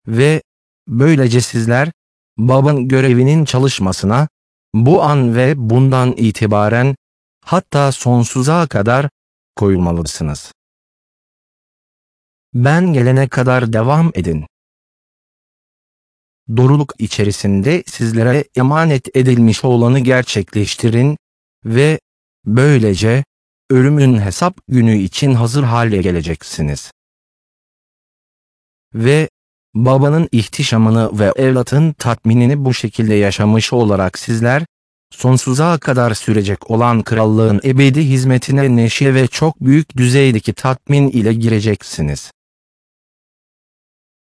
Ve böylece sizler, Baba'nın görevinin çalışmasına, bu an ve bundan itibaren, hatta sonsuza kadar koyulmalısınız. Ben gelene kadar devam edin. Doğruluk içerisinde sizlere emanet edilmiş olanı gerçekleştirin ve böylece ölümün hesap günü için hazır hale geleceksiniz. Ve Baba'nın ihtişamını ve evlatın tatminini bu şekilde yaşamış olarak sizler, sonsuza kadar sürecek olan krallığın ebedi hizmetine neşe ve çok büyük düzeydeki tatmin ile gireceksiniz.